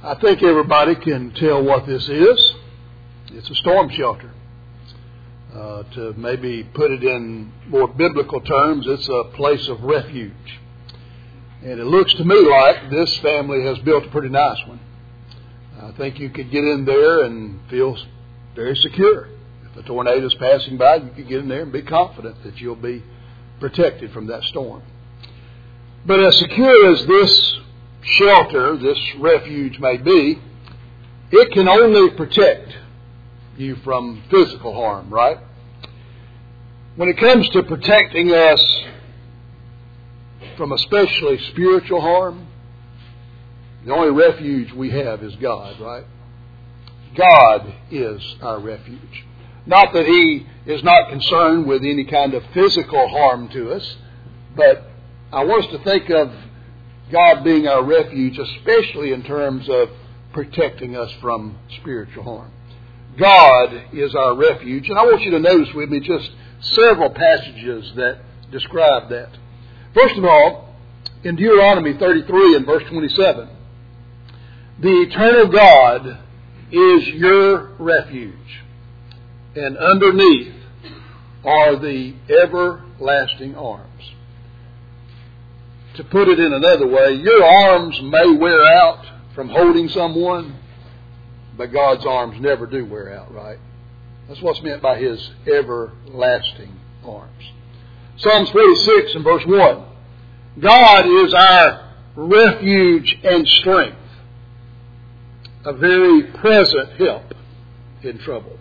I think everybody can tell what this is. It's a storm shelter. To maybe put it in more biblical terms, it's a place of refuge. And it looks to me like this family has built a pretty nice one. I think you could get in there and feel very secure. If a tornado is passing by, you could get in there and be confident that you'll be protected from that storm. But as secure as this shelter, this refuge may be, it can only protect you from physical harm, right? When it comes to protecting us from especially spiritual harm, the only refuge we have is God, right? God is our refuge. Not that He is not concerned with any kind of physical harm to us, but I want us to think of God being our refuge, especially in terms of protecting us from spiritual harm. God is our refuge. And I want you to notice with me just several passages that describe that. First of all, in Deuteronomy 33 and verse 27, the eternal God is your refuge, and underneath are the everlasting arms. To put it in another way, your arms may wear out from holding someone, but God's arms never do wear out, right? That's what's meant by His everlasting arms. Psalms 46 and verse 1. God is our refuge and strength, a very present help in trouble.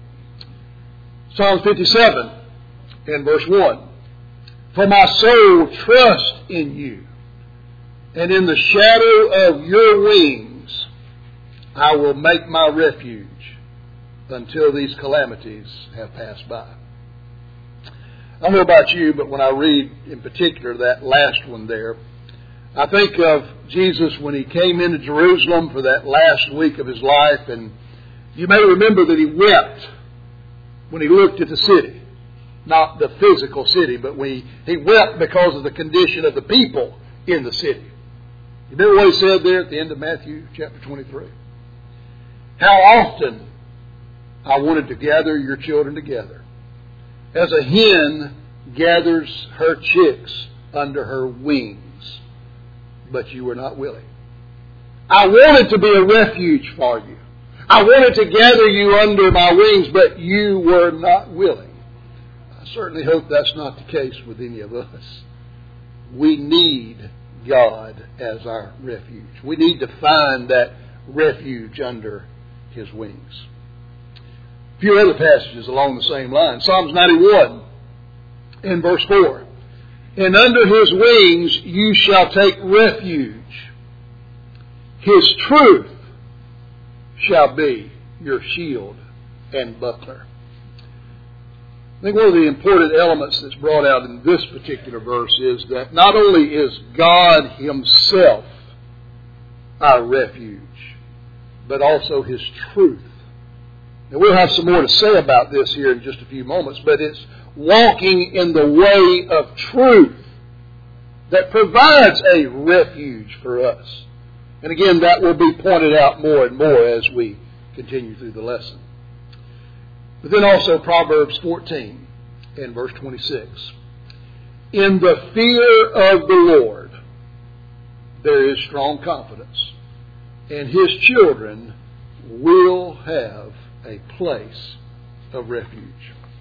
Psalms 57 and verse 1. For my soul trusts in you, and in the shadow of your wings I will make my refuge until these calamities have passed by. I don't know about you, but when I read in particular that last one there, I think of Jesus when He came into Jerusalem for that last week of His life, and you may remember that He wept when He looked at the city. Not the physical city, but He wept because of the condition of the people in the city. You remember what He said there at the end of Matthew chapter 23? How often I wanted to gather your children together, as a hen gathers her chicks under her wings, but you were not willing. I wanted to be a refuge for you. I wanted to gather you under my wings, but you were not willing. I certainly hope that's not the case with any of us. We need God as our refuge. We need to find that refuge under His wings. A few other passages along the same line. Psalms 91 in verse 4. And under His wings you shall take refuge. His truth shall be your shield and buckler. I think one of the important elements that's brought out in this particular verse is that not only is God Himself our refuge, but also His truth. And we'll have some more to say about this here in just a few moments, but it's walking in the way of truth that provides a refuge for us. And again, that will be pointed out more and more as we continue through the lesson. But then also Proverbs 14 and verse 26. In the fear of the Lord there is strong confidence, and His children will have a place of refuge.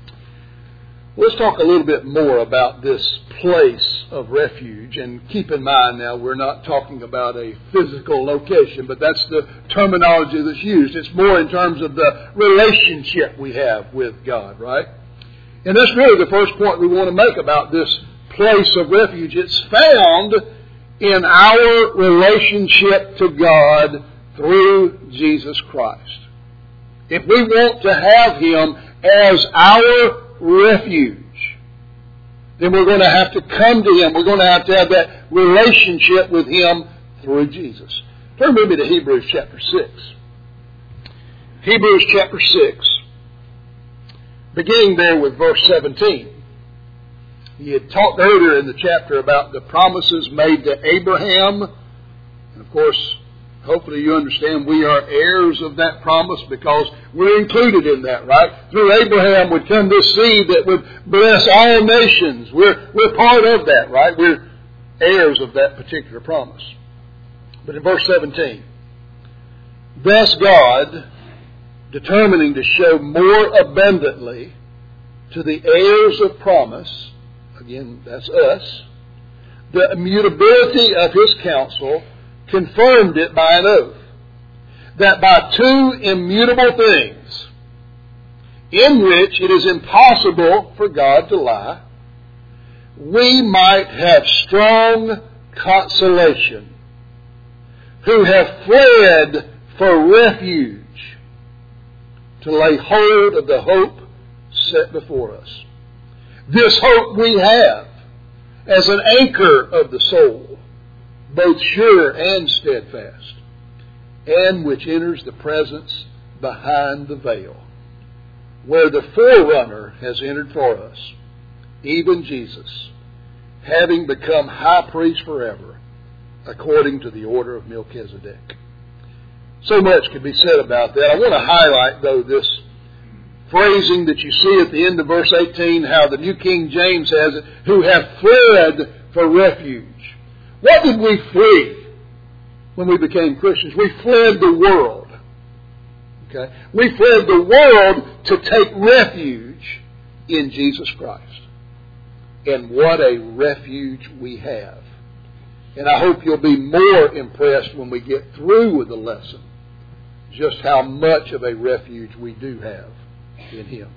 Let's talk a little bit more about this place of refuge. And keep in mind now, we're not talking about a physical location, but that's the terminology that's used. It's more in terms of the relationship we have with God, right? And that's really the first point we want to make about this place of refuge. It's found in our relationship to God through Jesus Christ. If we want to have Him as our refuge, then we're going to have to come to Him. We're going to have that relationship with Him through Jesus. Turn with me to Hebrews chapter 6. Hebrews chapter 6, beginning there with verse 17. He had talked earlier in the chapter about the promises made to Abraham. And of course, hopefully you understand we are heirs of that promise because we're included in that, right? Through Abraham would come this seed that would bless all nations. We're part of that, right? We're heirs of that particular promise. But in verse 17, thus God, determining to show more abundantly to the heirs of promise, again, that's us, the immutability of his counsel, confirmed it by an oath, that by two immutable things, in which it is impossible for God to lie, we might have strong consolation, who have fled for refuge, to lay hold of the hope set before us. This hope we have as an anchor of the soul, both sure and steadfast, and which enters the presence behind the veil, where the forerunner has entered for us, even Jesus, having become high priest forever, according to the order of Melchizedek. So much could be said about that. I want to highlight, though, this phrasing that you see at the end of verse 18, how the New King James has it, who have fled for refuge. What did we flee when we became Christians? We fled the world. Okay? We fled the world to take refuge in Jesus Christ. And what a refuge we have. And I hope you'll be more impressed when we get through with the lesson, just how much of a refuge we do have in Him.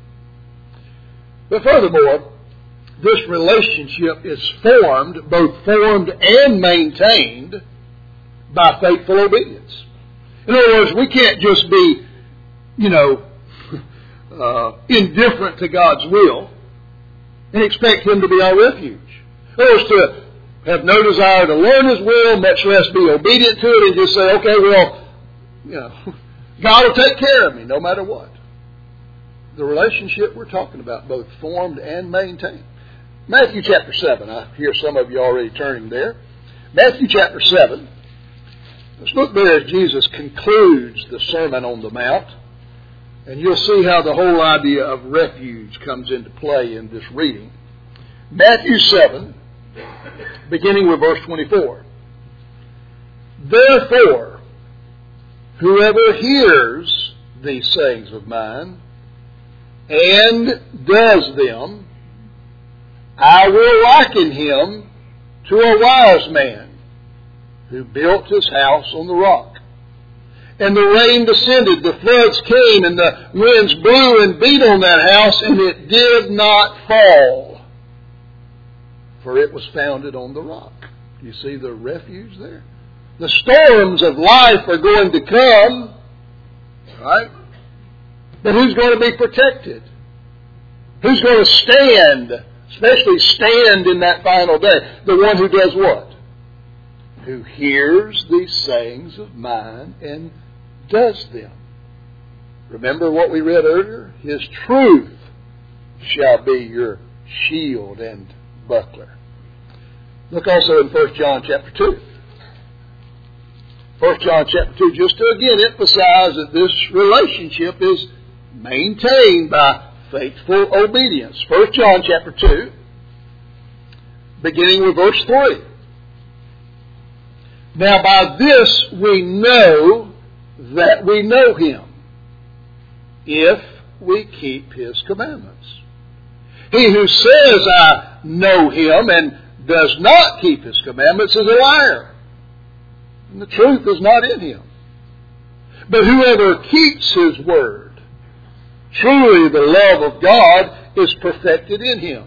But furthermore, this relationship is both formed and maintained by faithful obedience. In other words, we can't just be, indifferent to God's will and expect Him to be our refuge. In other words, to have no desire to learn His will, much less be obedient to it, and just say, okay, well, God will take care of me no matter what. The relationship we're talking about, both formed and maintained. Matthew chapter 7. I hear some of you already turning there. Matthew chapter 7. Let's look there as Jesus concludes the Sermon on the Mount. And you'll see how the whole idea of refuge comes into play in this reading. Matthew 7, beginning with verse 24. Therefore, whoever hears these sayings of mine and does them, I will liken him to a wise man who built his house on the rock. And the rain descended, the floods came, and the winds blew and beat on that house, and it did not fall, for it was founded on the rock. Do you see the refuge there? The storms of life are going to come, right? But who's going to be protected? Who's going to stand, especially stand in that final day? The one who does what? Who hears these sayings of mine and does them. Remember what we read earlier? His truth shall be your shield and buckler. Look also in 1 John chapter 2. 1 John chapter 2, just to again emphasize that this relationship is maintained by faithful obedience. 1 John chapter 2, beginning with verse 3. Now by this we know that we know Him, if we keep His commandments. He who says, I know Him, and does not keep His commandments is a liar, and the truth is not in him. But whoever keeps His word, truly the love of God is perfected in him.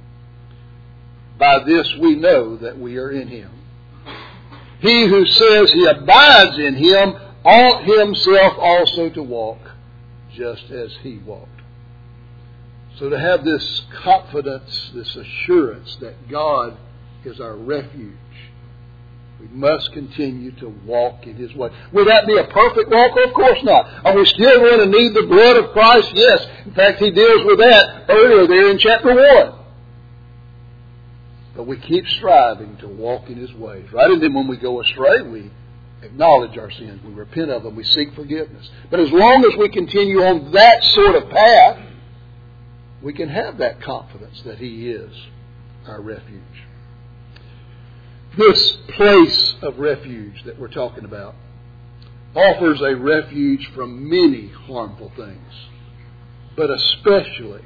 By this we know that we are in Him. He who says he abides in Him ought himself also to walk just as He walked. So to have this confidence, this assurance that God is our refuge, we must continue to walk in His way. Will that be a perfect walk? Of course not. Are we still going to need the blood of Christ? Yes. In fact, He deals with that earlier there in chapter 1. But we keep striving to walk in His ways, right? And then when we go astray, we acknowledge our sins, we repent of them, we seek forgiveness. But as long as we continue on that sort of path, we can have that confidence that He is our refuge. This place of refuge that we're talking about offers a refuge from many harmful things, but especially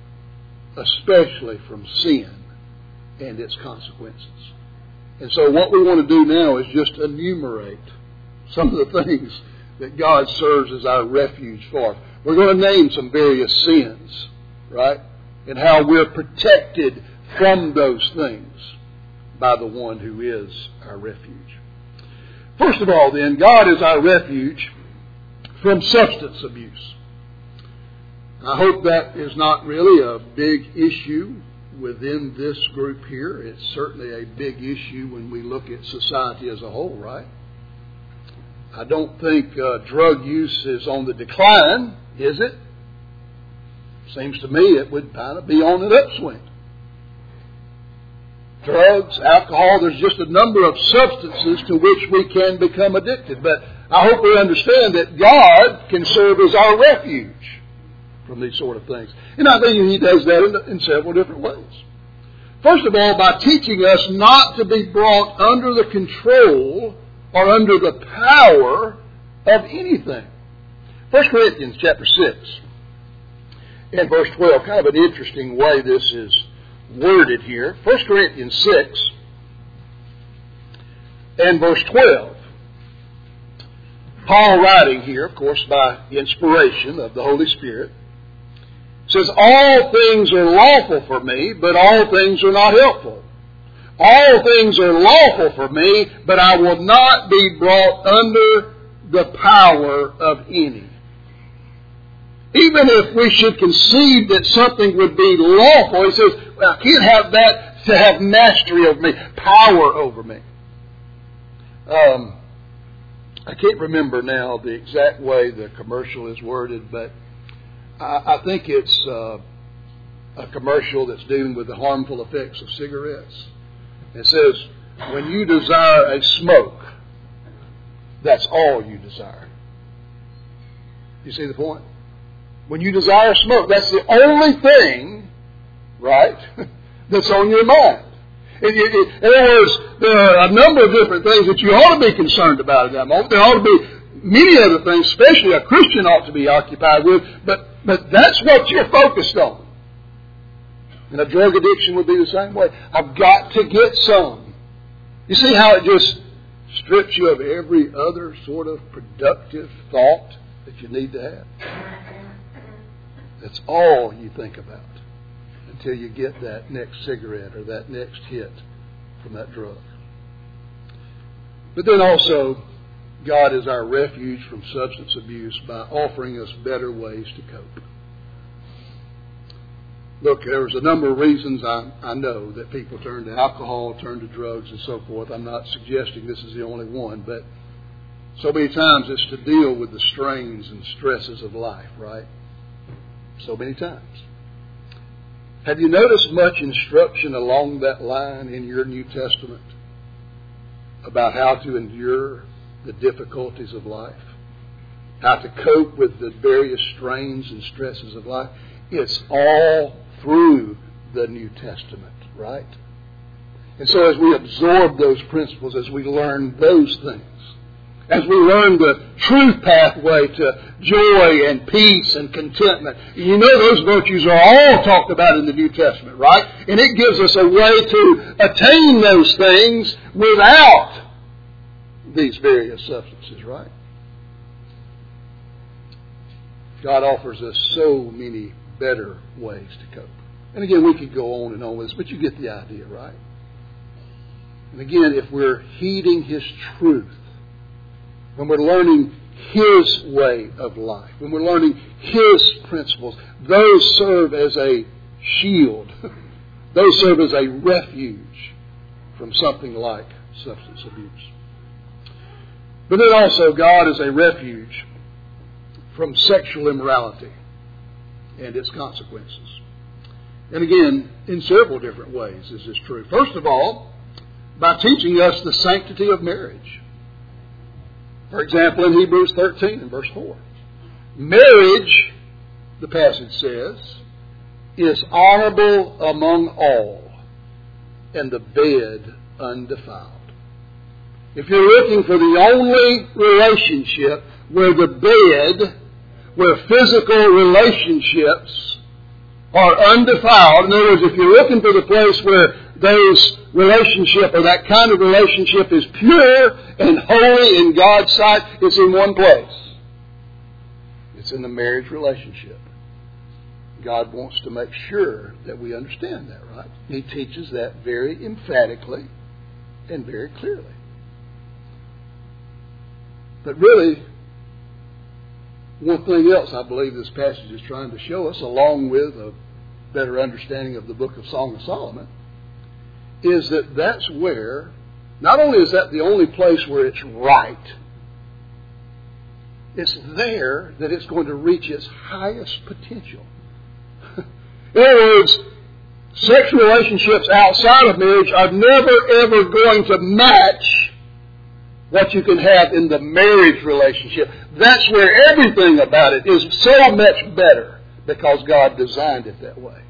from sin and its consequences. And so what we want to do now is just enumerate some of the things that God serves as our refuge for. We're going to name some various sins, right? And how we're protected from those things by the one who is our refuge. First of all, then, God is our refuge from substance abuse. I hope that is not really a big issue within this group here. It's certainly a big issue when we look at society as a whole, right? I don't think drug use is on the decline, is it? Seems to me it would kind of be on an upswing. Drugs, alcohol, there's just a number of substances to which we can become addicted. But I hope we understand that God can serve as our refuge from these sort of things. And I think He does that in several different ways. First of all, by teaching us not to be brought under the control or under the power of anything. 1 Corinthians chapter 6 and verse 12, kind of an interesting way this is worded here. 1 Corinthians 6 and verse 12. Paul writing here, of course, by inspiration of the Holy Spirit, says, all things are lawful for me, but all things are not helpful. All things are lawful for me, but I will not be brought under the power of any. Even if we should concede that something would be lawful, he says, well, I can't have that to have mastery over me, power over me. I can't remember now the exact way the commercial is worded, but I think it's a commercial that's dealing with the harmful effects of cigarettes. It says, when you desire a smoke, that's all you desire. You see the point? When you desire smoke, that's the only thing, right, that's on your mind. In other words, there are a number of different things that you ought to be concerned about at that moment. There ought to be many other things, especially a Christian ought to be occupied with, but that's what you're focused on. And a drug addiction would be the same way. I've got to get some. You see how it just strips you of every other sort of productive thought that you need to have? That's all you think about until you get that next cigarette or that next hit from that drug. But then also, God is our refuge from substance abuse by offering us better ways to cope. Look, there's a number of reasons I know that people turn to alcohol, turn to drugs, and so forth. I'm not suggesting this is the only one, but so many times it's to deal with the strains and stresses of life, right? So many times. Have you noticed much instruction along that line in your New Testament about how to endure the difficulties of life? How to cope with the various strains and stresses of life? It's all through the New Testament, right? And so as we absorb those principles, as we learn those things, as we learn the truth pathway to joy and peace and contentment, you know those virtues are all talked about in the New Testament, right? And it gives us a way to attain those things without these various substances, right? God offers us so many better ways to cope. And again, we could go on and on with this, but you get the idea, right? And again, if we're heeding His truth, when we're learning His way of life, when we're learning His principles, those serve as a shield. Those serve as a refuge from something like substance abuse. But then also, God is a refuge from sexual immorality and its consequences. And again, in several different ways is this true. First of all, by teaching us the sanctity of marriage. For example, in Hebrews 13 and verse 4. Marriage, the passage says, is honorable among all, and the bed undefiled. If you're looking for the only relationship where the bed, where physical relationships are undefiled, in other words, if you're looking for the place where those relationship or that kind of relationship is pure and holy in God's sight, it's in one place. It's in the marriage relationship. God wants to make sure that we understand that, right? He teaches that very emphatically and very clearly. But really, one thing else I believe this passage is trying to show us, along with a better understanding of the book of Song of Solomon, is that that's where, not only is that the only place where it's right, it's there that it's going to reach its highest potential. In other words, sexual relationships outside of marriage are never ever going to match what you can have in the marriage relationship. That's where everything about it is so much better because God designed it that way.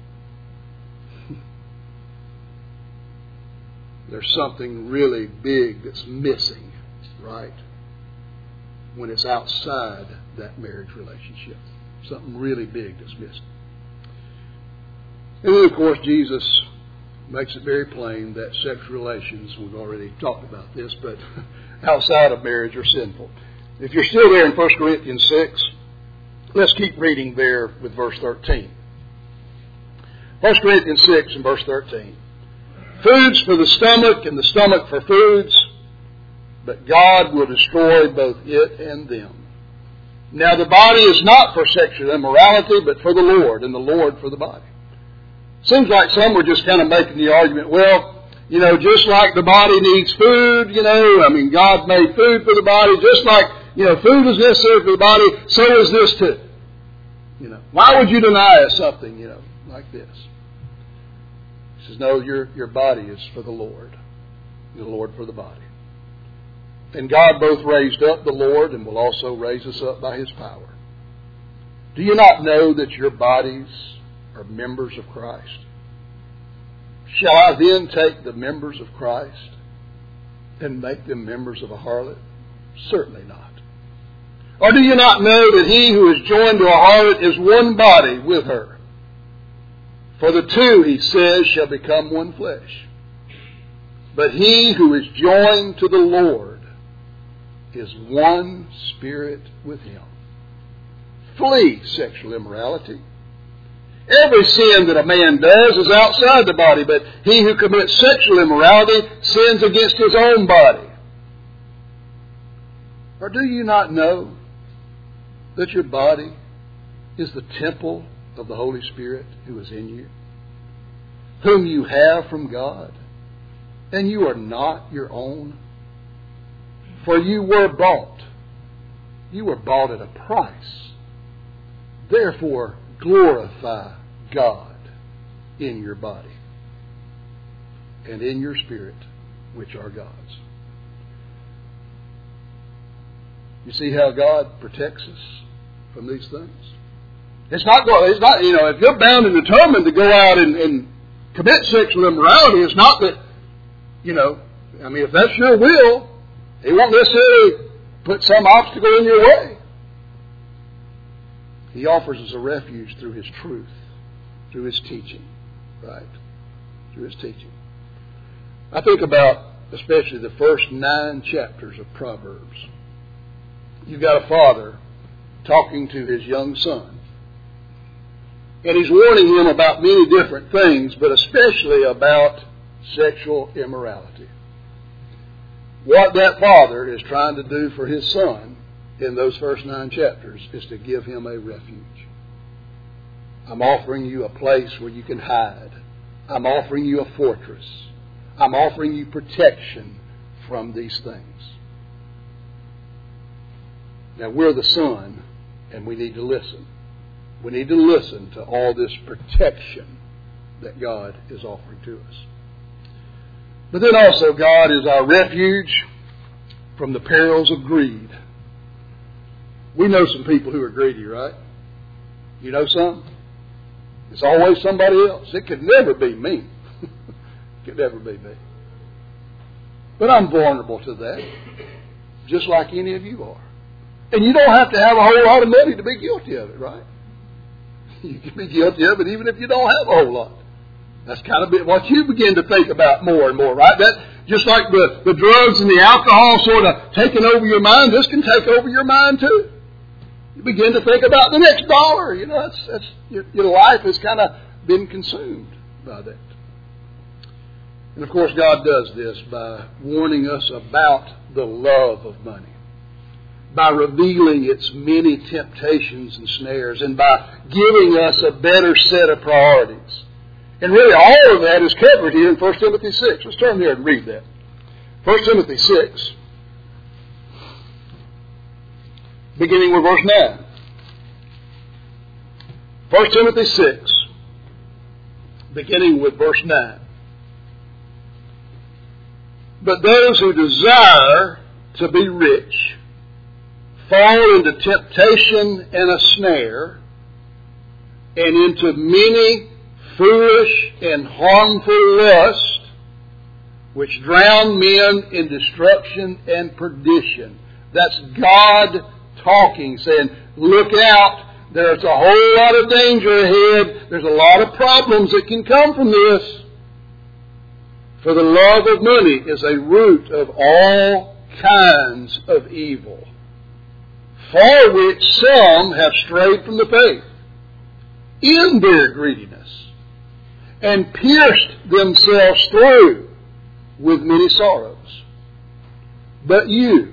There's something really big that's missing, right? When it's outside that marriage relationship. Something really big that's missing. And then, of course, Jesus makes it very plain that sexual relations, we've already talked about this, but outside of marriage are sinful. If you're still there in 1 Corinthians 6, let's keep reading there with verse 13. 1 Corinthians 6 and verse 13. Foods for the stomach and the stomach for foods, but God will destroy both it and them. Now the body is not for sexual immorality, but for the Lord, and the Lord for the body. Seems like some were just kind of making the argument, well, just like the body needs food, God made food for the body, just like, food is necessary for the body, so is this too. Why would you deny us something, like this? He says, no, your body is for the Lord for the body. And God both raised up the Lord and will also raise us up by His power. Do you not know that your bodies are members of Christ? Shall I then take the members of Christ and make them members of a harlot? Certainly not. Or do you not know that he who is joined to a harlot is one body with her? For the two, he says, shall become one flesh. But he who is joined to the Lord is one spirit with Him. Flee sexual immorality. Every sin that a man does is outside the body, but he who commits sexual immorality sins against his own body. Or do you not know that your body is the temple of the Holy Spirit who is in you, whom you have from God, and you are not your own? For you were bought. You were bought at a price. Therefore, glorify God in your body and in your spirit, which are God's. You see how God protects us from these things? It's not, if you're bound and determined to go out and commit sexual immorality, it's not that, if that's your will, He won't necessarily put some obstacle in your way. He offers us a refuge through His truth, through His teaching, right? Through His teaching. I think about especially the first 9 chapters of Proverbs. You've got a father talking to his young son. And he's warning him about many different things, but especially about sexual immorality. What that father is trying to do for his son in those first 9 chapters is to give him a refuge. I'm offering you a place where you can hide. I'm offering you a fortress. I'm offering you protection from these things. Now, we're the son, and we need to listen. We need to listen to all this protection that God is offering to us. But then also, God is our refuge. from the perils of greed. We know some people who are greedy, right? You know some? It's always somebody else. It could never be me. It could never be me. But I'm vulnerable to that, just like any of you are. And you don't have to have a whole lot of money to be guilty of it, right? You can be guilty of it even if you don't have a whole lot. That's kind of what you begin to think about more and more, right? That just like the drugs and the alcohol sort of taking over your mind, this can take over your mind too. You begin to think about the next dollar. You know, that's your life has kind of been consumed by that. And of course, God does this by warning us about the love of money, by revealing its many temptations and snares, and by giving us a better set of priorities. And really all of that is covered here in 1 Timothy 6. Let's turn there and read that. 1 Timothy 6, beginning with verse 9. 1 Timothy 6, beginning with verse 9. But those who desire to be rich fall into temptation and a snare, and into many foolish and harmful lusts, which drown men in destruction and perdition. That's God talking, saying, look out, there's a whole lot of danger ahead. There's a lot of problems that can come from this. For the love of money is a root of all kinds of evil, for which some have strayed from the faith in their greediness, and pierced themselves through with many sorrows. But you,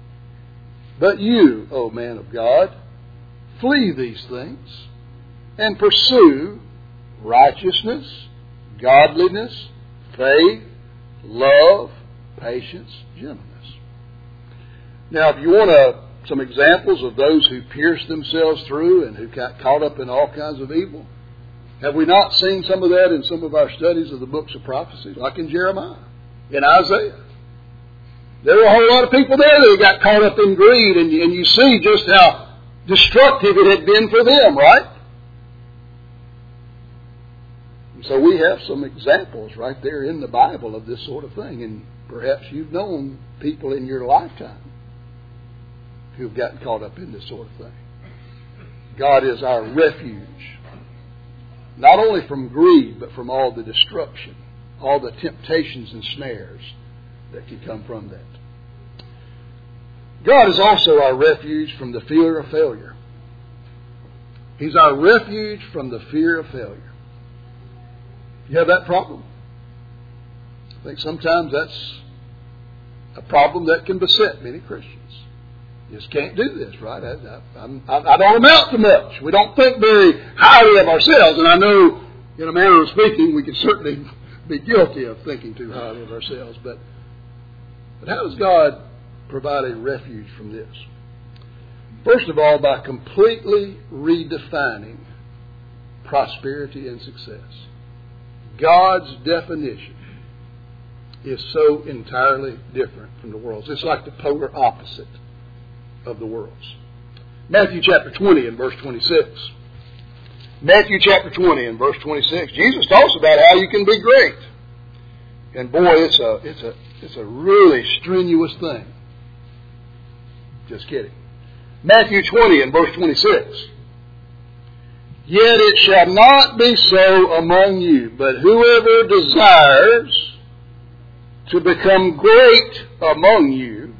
O man of God, flee these things, and pursue righteousness, godliness, faith, love, patience, gentleness. Now, if you want some examples of those who pierced themselves through and who got caught up in all kinds of evil, have we not seen some of that in some of our studies of the books of prophecy, like in Jeremiah, in Isaiah? There were a whole lot of people there that got caught up in greed, and you see just how destructive it had been for them, right? So we have some examples right there in the Bible of this sort of thing. And perhaps you've known people in your lifetime who've gotten caught up in this sort of thing. God is our refuge, not only from greed, but from all the destruction, all the temptations and snares that can come from that. God is also our refuge from the fear of failure. He's our refuge from the fear of failure. You have that problem? I think sometimes that's a problem that can beset many Christians. You just can't do this, right? I don't amount to much. We don't think very highly of ourselves. And I know, in a manner of speaking, we can certainly be guilty of thinking too highly of ourselves. But how does God provide a refuge from this? First of all, by completely redefining prosperity and success. God's definition is so entirely different from the world's. It's like the polar opposite of the world's. Matthew chapter 20 and verse 26. Matthew chapter 20 and verse 26. Jesus talks about how you can be great. And boy, it's a really strenuous thing. Just kidding. Matthew 20 and verse 26. Yet it shall not be so among you, but whoever desires to become great among you,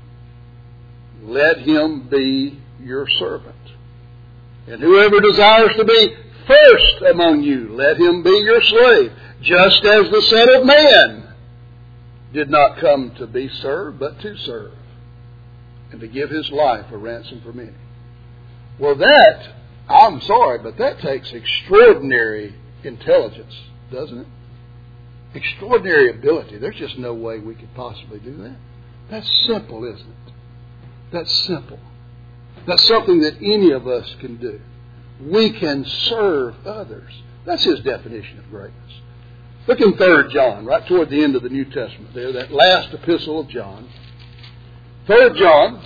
let him be your servant. And whoever desires to be first among you, let him be your slave, just as the Son of Man did not come to be served, but to serve, and to give his life a ransom for many. Well, I'm sorry, but that takes extraordinary intelligence, doesn't it? Extraordinary ability. There's just no way we could possibly do that. That's simple, isn't it? That's simple. That's something that any of us can do. We can serve others. That's his definition of greatness. Look in 3 John, right toward the end of the New Testament there, that last epistle of John. 3 John.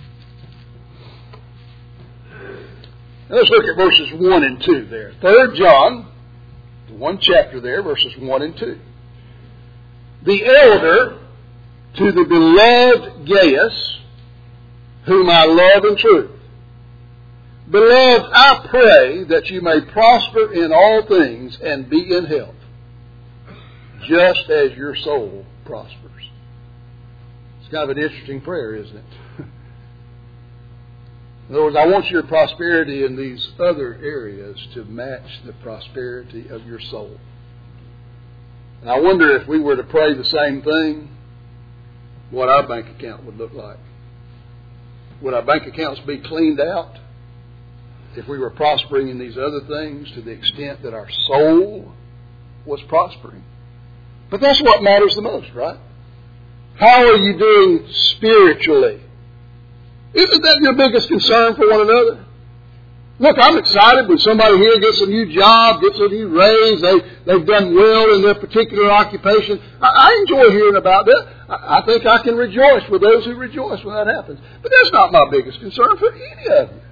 Let's look at verses 1 and 2 there. 3 John, one chapter there, verses 1 and 2. The elder to the beloved Gaius, whom I love in truth. Beloved, I pray that you may prosper in all things and be in health, just as your soul prospers. It's kind of an interesting prayer, isn't it? In other words, I want your prosperity in these other areas to match the prosperity of your soul. And I wonder if we were to pray the same thing, what our bank account would look like. Would our bank accounts be cleaned out if we were prospering in these other things to the extent that our soul was prospering? But that's what matters the most, right? How are you doing spiritually? Isn't that your biggest concern for one another? Look, I'm excited when somebody here gets a new job, gets a new raise, they've done well in their particular occupation. I enjoy hearing about that. I think I can rejoice with those who rejoice when that happens. But that's not my biggest concern for any of you.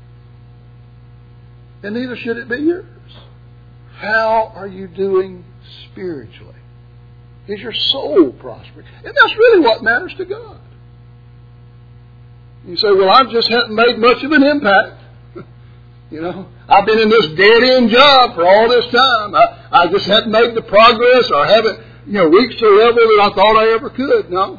And neither should it be yours. How are you doing spiritually? Is your soul prospering? And that's really what matters to God. You say, well, I just haven't made much of an impact. I've been in this dead-end job for all this time. I just haven't made the progress or haven't, reached the level that I thought I ever could. No.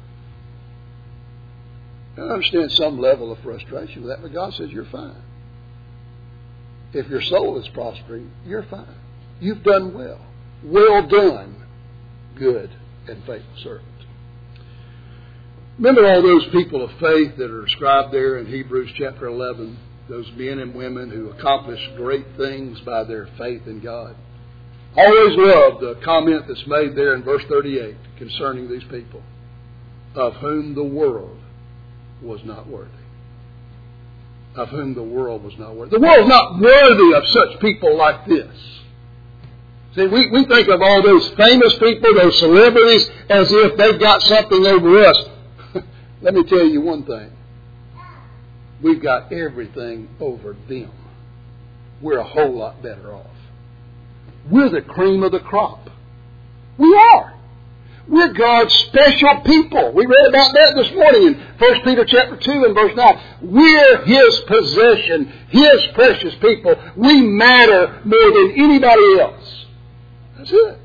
I understand some level of frustration with that, but God says you're fine. If your soul is prospering, you're fine. You've done well. Well done, good and faithful servant. Remember all those people of faith that are described there in Hebrews chapter 11, those men and women who accomplished great things by their faith in God. I always love the comment that's made there in verse 38 concerning these people, of whom the world was not worthy. Of whom the world was not worthy. The world's not worthy of such people like this. See, we think of all those famous people, those celebrities, as if they've got something over us. Let me tell you one thing. We've got everything over them. We're a whole lot better off. We're the cream of the crop. We are. We're God's special people. We read about that this morning in 1 Peter chapter 2 and verse 9. We're His possession, His precious people. We matter more than anybody else. That's it.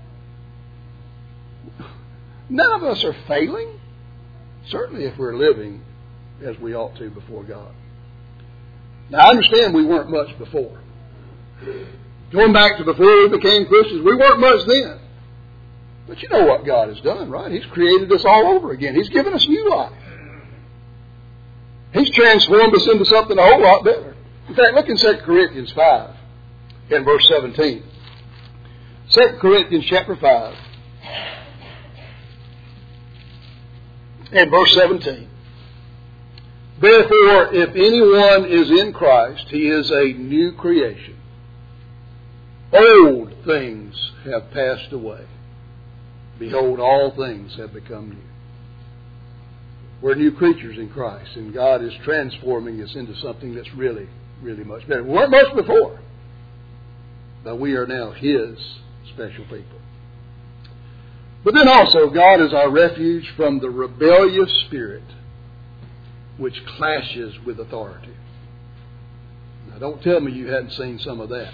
None of us are failing. Certainly if we're living as we ought to before God. Now I understand we weren't much before. Going back to before we became Christians, we weren't much then. But you know what God has done, right? He's created us all over again. He's given us new life. He's transformed us into something a whole lot better. In fact, look in 2 Corinthians 5 in verse 17. 2 Corinthians chapter 5 and verse 17. Therefore, if anyone is in Christ, he is a new creation. Old things have passed away. Behold, all things have become new. We're new creatures in Christ, and God is transforming us into something that's really, really much better. We weren't much before, but we are now His special people. But then also, God is our refuge from the rebellious spirit which clashes with authority. Now, don't tell me you hadn't seen some of that.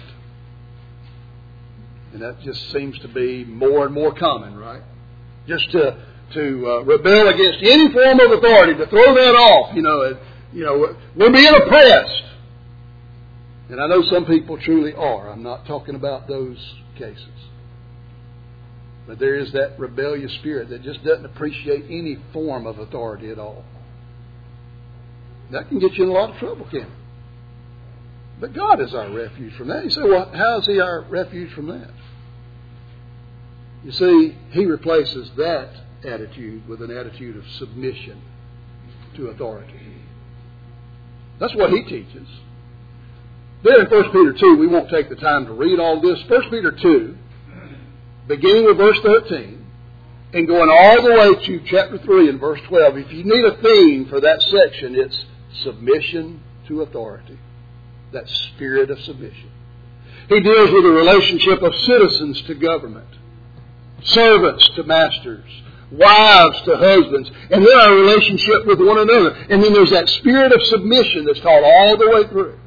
And that just seems to be more and more common, right? Just to rebel against any form of authority, to throw that off. We're being oppressed. And I know some people truly are. I'm not talking about those cases. But there is that rebellious spirit that just doesn't appreciate any form of authority at all. That can get you in a lot of trouble, can't it? But God is our refuge from that. You say, well, how is He our refuge from that? You see, He replaces that attitude with an attitude of submission to authority. That's what He teaches. There in 1 Peter 2, we won't take the time to read all this. 1 Peter 2, beginning with verse 13, And going all the way to chapter 3 and verse 12, if you need a theme for that section, it's submission to authority. That spirit of submission. He deals with the relationship of citizens to government, servants to masters, wives to husbands, and then our relationship with one another. And then there's that spirit of submission that's taught all the way through.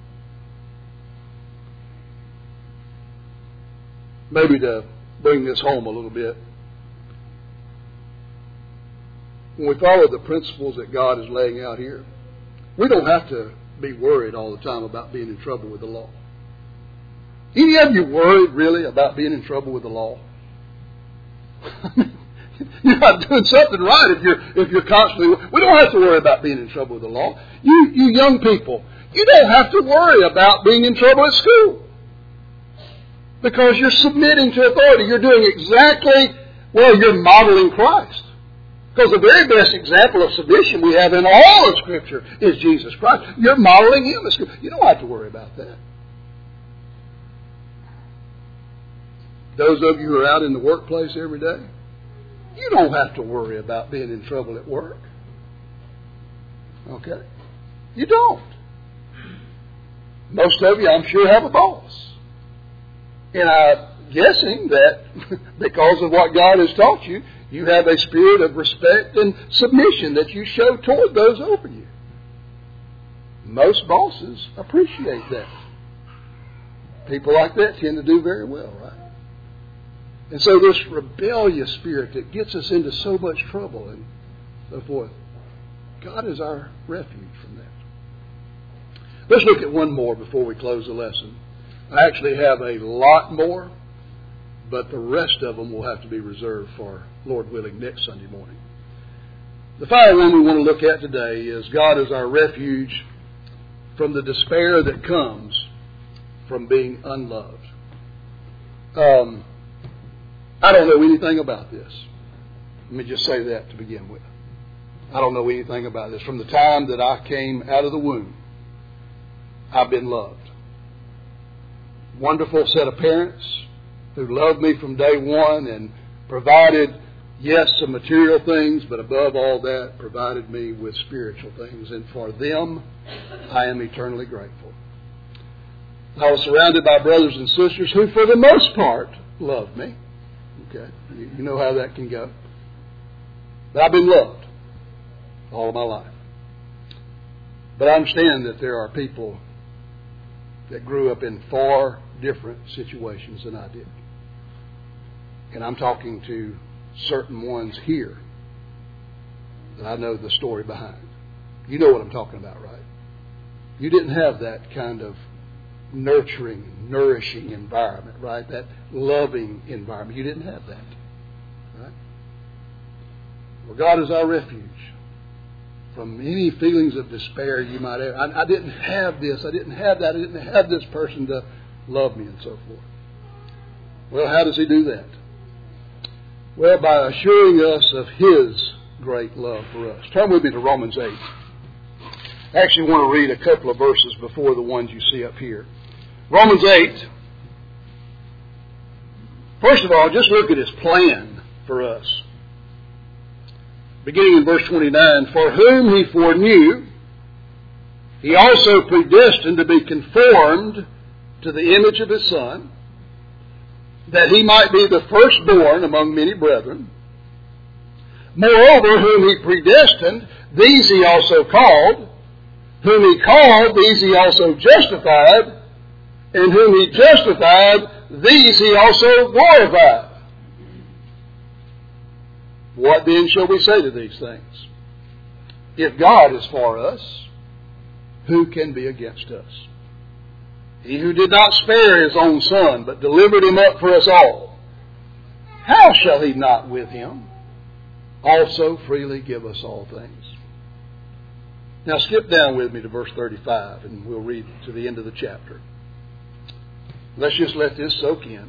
Maybe to bring this home a little bit, when we follow the principles that God is laying out here, we don't have to be worried all the time about being in trouble with the law. Any of you worried really about being in trouble with the law? You're not doing something right if you're constantly. We don't have to worry about being in trouble with the law. You young people, you don't have to worry about being in trouble at school, because you're submitting to authority. You're doing exactly, you're modeling Christ. Because the very best example of submission we have in all of Scripture is Jesus Christ. You're modeling Him. You don't have to worry about that. Those of you who are out in the workplace every day, you don't have to worry about being in trouble at work. Okay? You don't. Most of you, I'm sure, have a boss. And I'm guessing that because of what God has taught you, you have a spirit of respect and submission that you show toward those over you. Most bosses appreciate that. People like that tend to do very well, right? And so this rebellious spirit that gets us into so much trouble and so forth, God is our refuge from that. Let's look at one more before we close the lesson. I actually have a lot more, but the rest of them will have to be reserved for, Lord willing, next Sunday morning. The final one we want to look at today is God is our refuge from the despair that comes from being unloved. I don't know anything about this. Let me just say that to begin with. I don't know anything about this. From the time that I came out of the womb, I've been loved. Wonderful set of parents who loved me from day one and provided, yes, some material things, but above all that, provided me with spiritual things. And for them, I am eternally grateful. I was surrounded by brothers and sisters who, for the most part, loved me. Okay, you know how that can go. But I've been loved all of my life. But I understand that there are people that grew up in far different situations than I did. And I'm talking to certain ones here that I know the story behind. You know what I'm talking about, right? You didn't have that kind of nurturing, nourishing environment, right? That loving environment. You didn't have that, right? Well, God is our refuge from any feelings of despair you might have. I didn't have this. I didn't have that. I didn't have this person to love me and so forth. Well, how does He do that? Well, by assuring us of His great love for us. Turn with me to Romans 8. I actually want to read a couple of verses before the ones you see up here. Romans 8. First of all, just look at His plan for us. Beginning in verse 29, for whom He foreknew, He also predestined to be conformed to the image of His Son, that He might be the firstborn among many brethren. Moreover, whom He predestined, these He also called. Whom He called, these He also justified. And whom He justified, these He also glorified. What then shall we say to these things? If God is for us, who can be against us? He who did not spare His own Son, but delivered Him up for us all, how shall He not with Him also freely give us all things? Now skip down with me to verse 35, and we'll read to the end of the chapter. Let's just let this soak in.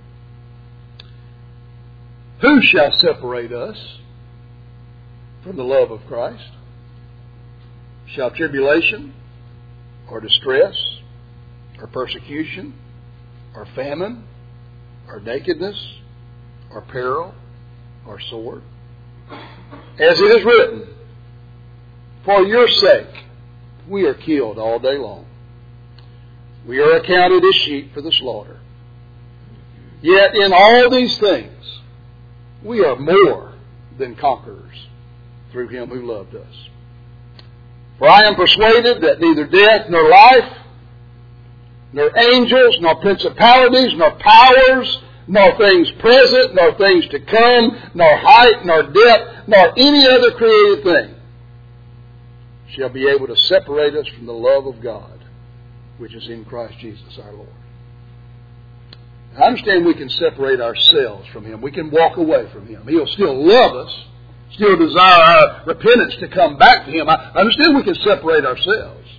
Who shall separate us from the love of Christ? Shall tribulation, or distress, or persecution, or famine, or nakedness, or peril, or sword. As it is written, for your sake we are killed all day long. We are accounted as sheep for the slaughter. Yet in all these things we are more than conquerors through Him who loved us. For I am persuaded that neither death nor life, nor angels, nor principalities, nor powers, nor things present, nor things to come, nor height, nor depth, nor any other created thing shall be able to separate us from the love of God, which is in Christ Jesus our Lord. I understand we can separate ourselves from Him. We can walk away from Him. He'll still love us, still desire our repentance to come back to Him. I understand we can separate ourselves.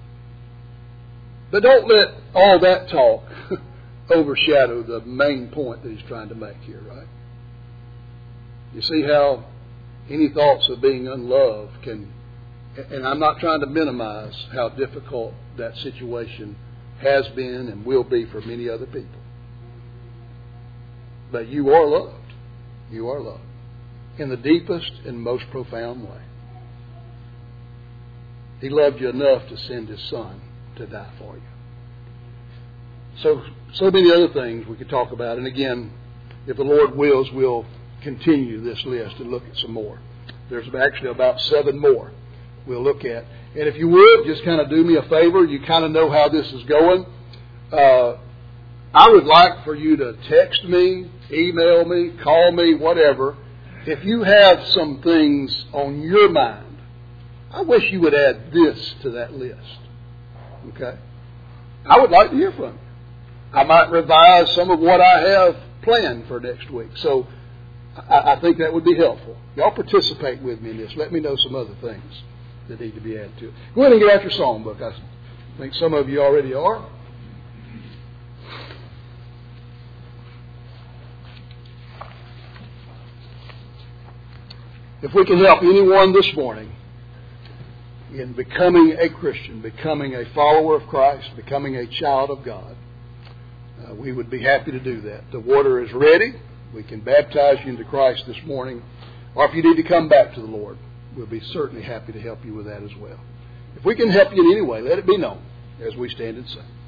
But don't let all that talk overshadow the main point that He's trying to make here, right? You see how any thoughts of being unloved can, and I'm not trying to minimize how difficult that situation has been and will be for many other people. But you are loved. You are loved in the deepest and most profound way. He loved you enough to send His Son to die for you. So many other things we could talk about. And again, if the Lord wills, we'll continue this list and look at some more. There's actually about 7 more we'll look at. And if you would, just kind of do me a favor. You kind of know how this is going. I would like for you to text me, email me, call me, whatever. If you have some things on your mind, I wish you would add this to that list. Okay? I would like to hear from you. I might revise some of what I have planned for next week. So I think that would be helpful. Y'all participate with me in this. Let me know some other things that need to be added to it. Go ahead and get out your songbook. I think some of you already are. If we can help anyone this morning in becoming a Christian, becoming a follower of Christ, becoming a child of God, we would be happy to do that. The water is ready. We can baptize you into Christ this morning. Or if you need to come back to the Lord, we'll be certainly happy to help you with that as well. If we can help you in any way, let it be known as we stand and sing.